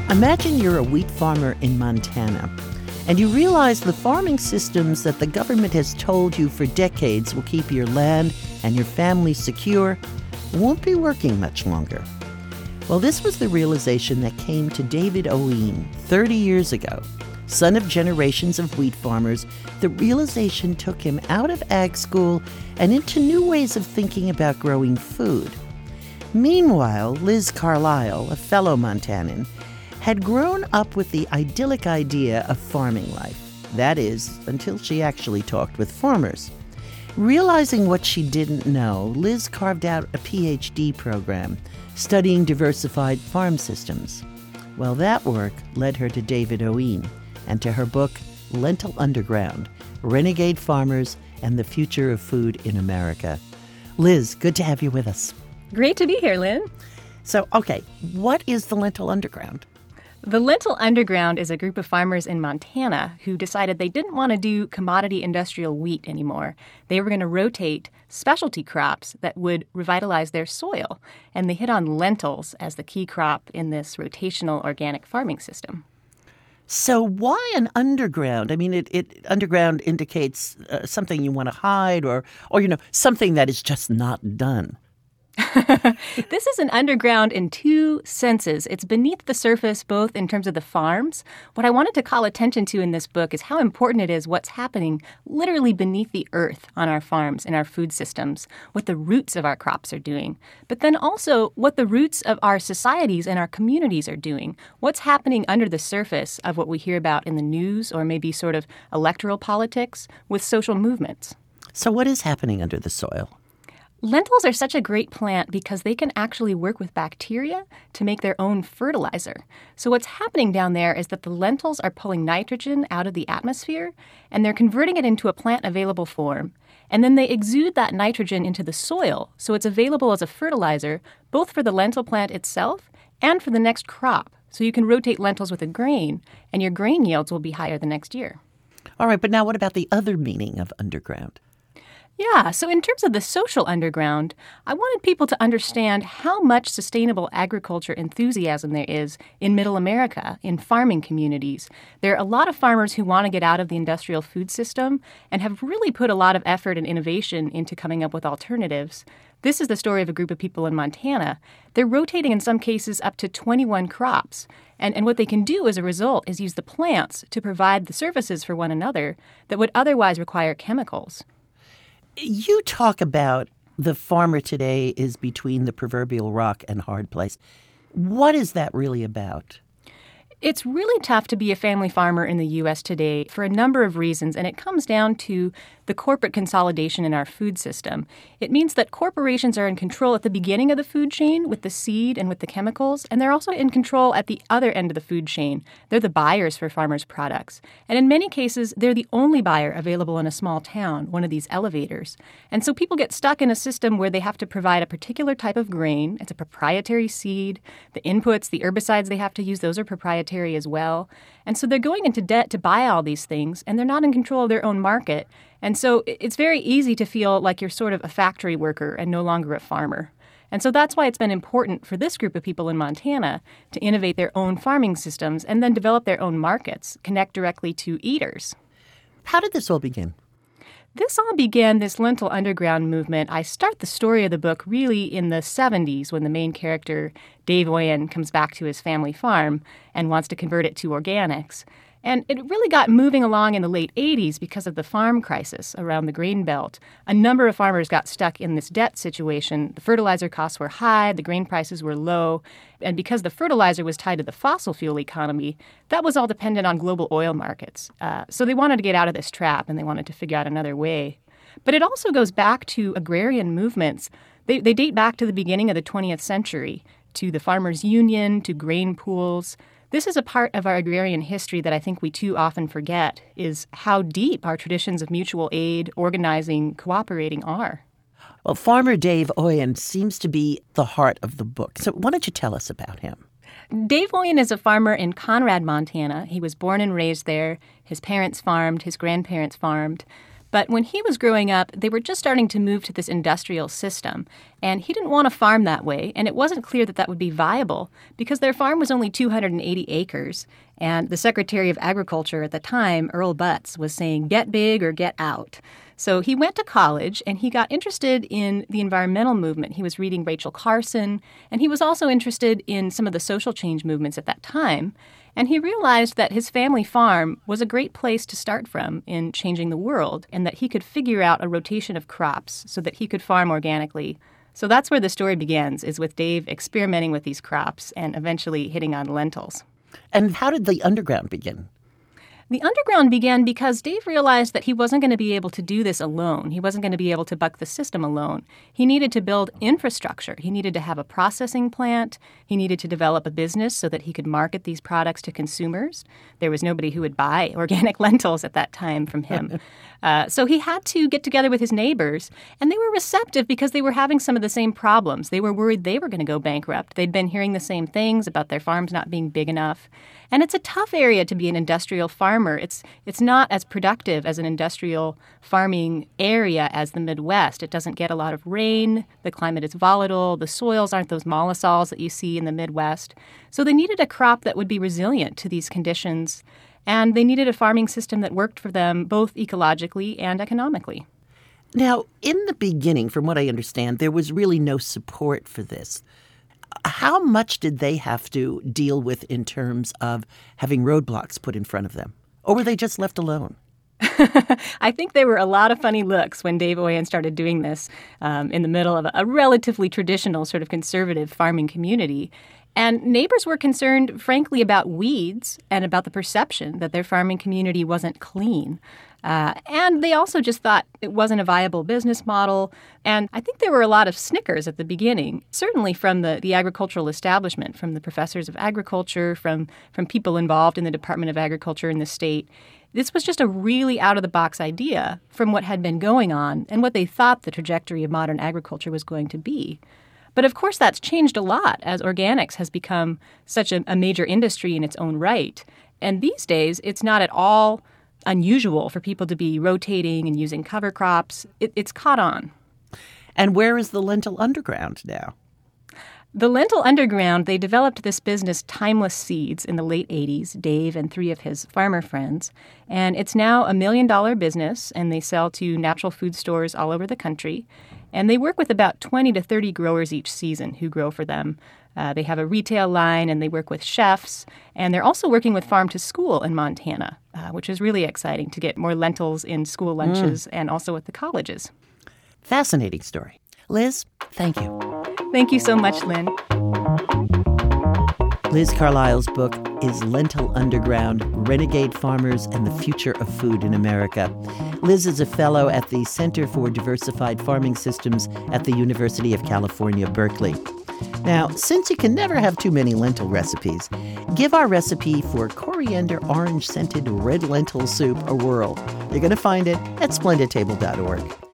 Imagine you're a wheat farmer in Montana, and you realize the farming systems that the government has told you for decades will keep your land and your family secure won't be working much longer. Well, this was the realization that came to David Owen 30 years ago. Son of generations of wheat farmers, the realization took him out of ag school and into new ways of thinking about growing food. Meanwhile, Liz Carlisle, a fellow Montanan, had grown up with the idyllic idea of farming life. That is, until she actually talked with farmers. Realizing what she didn't know, Liz carved out a PhD program studying diversified farm systems. Well, that work led her to David Owen and to her book, Lentil Underground, Renegade Farmers and the Future of Food in America. Liz, good to have you with us. Great to be here, Lynn. So, okay, what is the Lentil Underground? The Lentil Underground is a group of farmers in Montana who decided they didn't want to do commodity industrial wheat anymore. They were going to rotate specialty crops that would revitalize their soil. And they hit on lentils as the key crop in this rotational organic farming system. So why an underground? I mean, it underground indicates something you want to hide or something that is just not done. This is an underground in two senses. It's beneath the surface, both in terms of the farms. What I wanted to call attention to in this book is how important it is what's happening literally beneath the earth on our farms, in our food systems, what the roots of our crops are doing, but then also what the roots of our societies and our communities are doing, what's happening under the surface of what we hear about in the news or maybe sort of electoral politics with social movements. So what is happening under the soil? Lentils are such a great plant because they can actually work with bacteria to make their own fertilizer. So what's happening down there is that the lentils are pulling nitrogen out of the atmosphere, and they're converting it into a plant-available form. And then they exude that nitrogen into the soil, so it's available as a fertilizer, both for the lentil plant itself and for the next crop. So you can rotate lentils with a grain, and your grain yields will be higher the next year. All right, but now what about the other meaning of underground? Yeah, so in terms of the social underground, I wanted people to understand how much sustainable agriculture enthusiasm there is in Middle America, in farming communities. There are a lot of farmers who want to get out of the industrial food system and have really put a lot of effort and innovation into coming up with alternatives. This is the story of a group of people in Montana. They're rotating in some cases up to 21 crops. And what they can do as a result is use the plants to provide the services for one another that would otherwise require chemicals. You talk about the farmer today is between the proverbial rock and hard place. What is that really about? It's really tough to be a family farmer in the U.S. today for a number of reasons, and it comes down to the corporate consolidation in our food system. It means that corporations are in control at the beginning of the food chain with the seed and with the chemicals, and they're also in control at the other end of the food chain. They're the buyers for farmers' products. And in many cases, they're the only buyer available in a small town, one of these elevators. And so people get stuck in a system where they have to provide a particular type of grain. It's a proprietary seed. The inputs, the herbicides they have to use, those are proprietary as well. And so they're going into debt to buy all these things, and they're not in control of their own market. And so it's very easy to feel like you're sort of a factory worker and no longer a farmer. And so that's why it's been important for this group of people in Montana to innovate their own farming systems and then develop their own markets, connect directly to eaters. How did this all begin? This all began, this Lentil Underground movement. I start the story of the book really in the 70s when the main character, Dave Oyen, comes back to his family farm and wants to convert it to organics. And it really got moving along in the late 80s because of the farm crisis around the grain belt. A number of farmers got stuck in this debt situation. The fertilizer costs were high, the grain prices were low, and because the fertilizer was tied to the fossil fuel economy, that was all dependent on global oil markets. So they wanted to get out of this trap, and they wanted to figure out another way. But it also goes back to agrarian movements. They date back to the beginning of the 20th century, to the Farmers Union, to grain pools. This is a part of our agrarian history that I think we too often forget, is how deep our traditions of mutual aid, organizing, cooperating are. Well, Farmer Dave Oyen seems to be the heart of the book. So why don't you tell us about him? Dave Oyen is a farmer in Conrad, Montana. He was born and raised there. His parents farmed, his grandparents farmed. But when he was growing up, they were just starting to move to this industrial system. And he didn't want to farm that way, and it wasn't clear that that would be viable because their farm was only 280 acres. And the Secretary of Agriculture at the time, Earl Butz, was saying, get big or get out. So he went to college, and he got interested in the environmental movement. He was reading Rachel Carson, and he was also interested in some of the social change movements at that time. And he realized that his family farm was a great place to start from in changing the world, and that he could figure out a rotation of crops so that he could farm organically. So that's where the story begins, is with Dave experimenting with these crops and eventually hitting on lentils. And how did the underground begin? The underground began because Dave realized that he wasn't going to be able to do this alone. He wasn't going to be able to buck the system alone. He needed to build infrastructure. He needed to have a processing plant. He needed to develop a business so that he could market these products to consumers. There was nobody who would buy organic lentils at that time from him. So he had to get together with his neighbors, and they were receptive because they were having some of the same problems. They were worried they were going to go bankrupt. They'd been hearing the same things about their farms not being big enough. And it's a tough area to be an industrial farmer. It's not as productive as an industrial farming area as the Midwest. It doesn't get a lot of rain. The climate is volatile. The soils aren't those mollisols that you see in the Midwest. So they needed a crop that would be resilient to these conditions. And they needed a farming system that worked for them both ecologically and economically. Now, in the beginning, from what I understand, there was really no support for this. How much did they have to deal with in terms of having roadblocks put in front of them? Or were they just left alone? I think there were a lot of funny looks when Dave Oyen started doing this in the middle of a relatively traditional sort of conservative farming community. And neighbors were concerned, frankly, about weeds and about the perception that their farming community wasn't clean. And they also just thought it wasn't a viable business model. And I think there were a lot of snickers at the beginning, certainly from the agricultural establishment, from the professors of agriculture, from people involved in the Department of Agriculture in the state. This was just a really out-of-the-box idea from what had been going on and what they thought the trajectory of modern agriculture was going to be. But of course, that's changed a lot as organics has become such a major industry in its own right. And these days, it's not at all unusual for people to be rotating and using cover crops. It's caught on. And where is the lentil underground now? The lentil underground, they developed this business, Timeless Seeds, in the late 80s, Dave and 3 of his farmer friends. And it's now a $1 million business, and they sell to natural food stores all over the country. And they work with about 20 to 30 growers each season who grow for them. They have a retail line, and they work with chefs. And they're also working with Farm to School in Montana, which is really exciting to get more lentils in school lunches and also at the colleges. Fascinating story. Liz, thank you. Thank you so much, Lynn. Liz Carlisle's book is Lentil Underground, Renegade Farmers and the Future of Food in America. Liz is a fellow at the Center for Diversified Farming Systems at the University of California, Berkeley. Now, since you can never have too many lentil recipes, give our recipe for coriander orange-scented red lentil soup a whirl. You're going to find it at splendidtable.org.